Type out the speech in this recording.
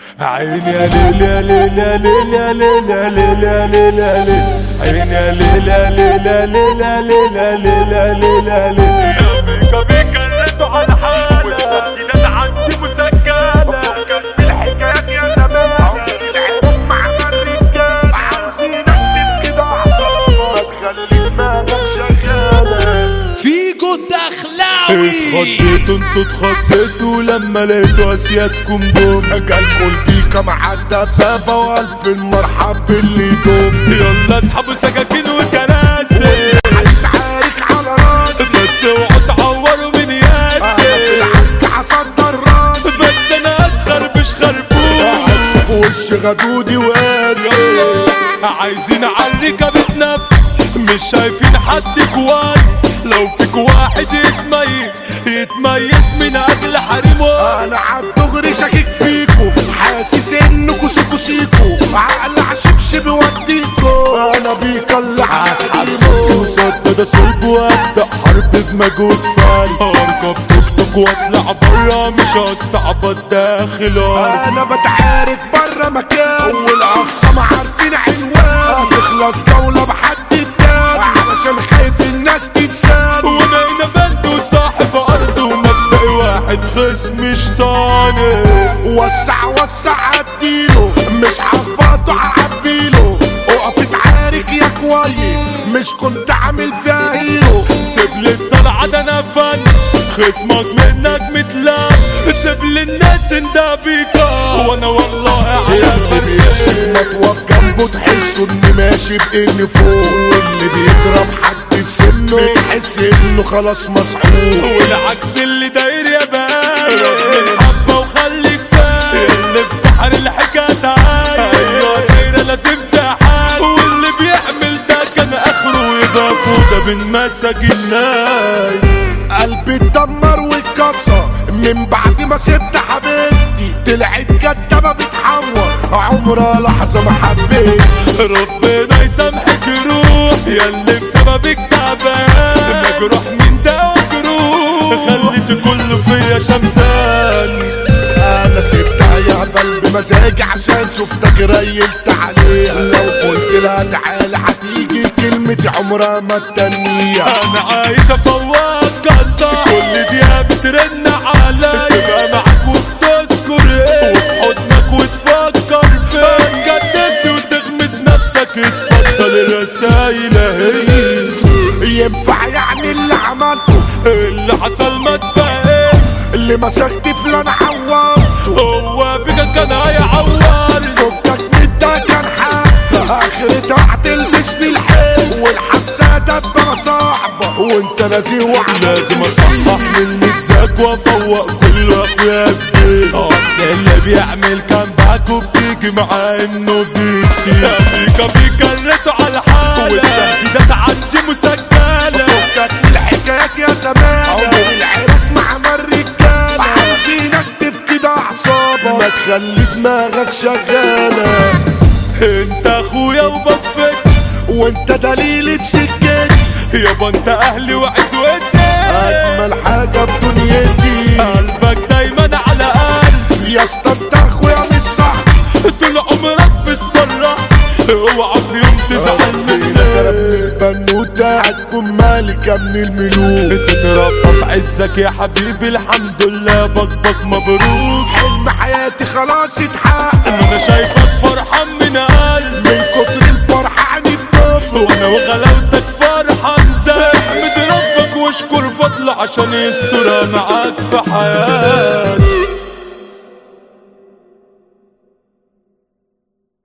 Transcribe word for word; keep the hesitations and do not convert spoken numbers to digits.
عيني يا ليل يا ليل يا ليل يا ليل يا ليل يا ليل يا ليل عيني يا ليل يا ليل يا ليل يا ليل يا ليل يا ليل يا ليل يا بيكا بيكا رنوا على حالة والتسجيلات عندي مسجلة وفكك بالحكايات يا زمان العيون مع الرجالة عاوزينك تفقد أعصابك خلي دماغك شغالة فيكو الدخلاوي. اتخضيتوا انتوا اتخضيتوا لما لقيتوا اسيادكم دوم جالكوا البيكا مع الدبابة والف مرحب باللي دوم يلا اسحبوا سكاكين وكراسي هنتعارك على راسي بس اوعوا تعوروا من انا في ياسي العرك هصدر راسي بس انا اتخربش خربوش هتشوفوا وش غدودي وقاسي يلا عايزين عالركة بتنفس مش شايفين حد كويس لو فيك واحد يتميز يتميز من اجل حريمه انا عالدغري شاكك فيكو حاسس انكو سيكو سيكو عقل عشبشب وديكو انا بيك اللي اسحب صوتي وسدد صلب وابدا حرب بمجهود فاني اركب توك توك واطلع برا مش هستعبط داخل ارض انا بتعارك برا مكان والاخصام عارفين عنوان هتخلص جولة بحد التاني علشان خايف الناس تتسال وانا هنا بند وصاحب ارض ومبدأ واحد خصم شطاني وسع وسع عديله مش هخبطه هعبيله اقف اتعارك يا كويس مش كنت عامل فيها هيرو سيب لي الطلعة ده انا فن خصمك منك متلام سيب لي النت ده بيكا وانا والله على فريش ما توقف جنبه تحسه اني ماشي باني فوق واللي بيضرب حد بسنه بيحس انه خلاص مسحوق والعكس اللي داير يا بان راس من حبة وخليك فاهم اللي في بحر الحكاية تعايا ايوه دايرة لازم فيها حال واللي بيعمل ده كان اخره يبقى فوضى بين مساجين ناي قلبي اتدمر واتكسر من بعد ما سبت حبيبتي طلعت كدابة بتحور عمرها لحظة ما حبيت ربنا يسامحك روح ياللي بسببك تعبان مجروح من ده وجروح خليت كله فيا شمتان انا سبتها يا بل بمزاجي عشان شفتك ريلت عليها لو قلت لها تعالى هتيجي كلمتي عمرها ما تنيها انا عايز افوقك قصة كل دقيقة بترن عليا تبقى معاك وبتذكر ايه وفي حضنك وتفكر فين جددت وتغمس نفسك اتفضل الرسايل اهي ينفع يعني اللي عملته اللي حصل ما تفهم اللي مسكت فلان عوار هو بيكا كان هيعور فكك من ده كان حق اخرتها هتلبس في الحيل والحبسة دبة صعبة وانت نازي وعلى لازم اصحح من مزاج وافوق كل اخويا البيت اصل اللي بيعمل كان باك وبتيجي معاه انه بيتي بيكا بيكا ريته على الحالة والتهديدات عندي مسجلة فكك من الحكايات يا زمان عمر العراك مع الرجالة عايزينك تفقد اعصابك ما تخلي دماغك شغالة انت اخويا وبفتي وانت دليلي في سكتي يابا انت اهلي وعزوتي اجمل حاجة في دنيتي قلبك دايما على قلبي يا اسطى انت اخويا مش صاحبي طول عمرك بتفرح اوعى في يوم تزعل مني البنوتة هتكون مالكة من الملوك تتربى في عزك يا حبيبي الحمد لله بكبك مبروك حلم حياتي خلاص اتحقق انا شايفك فرحان من قلبي من كتر الفرحة عني الدب وانا وغلاوتك فرحان زي احمد ربك واشكر فضله عشان يسترها معاك في حياتك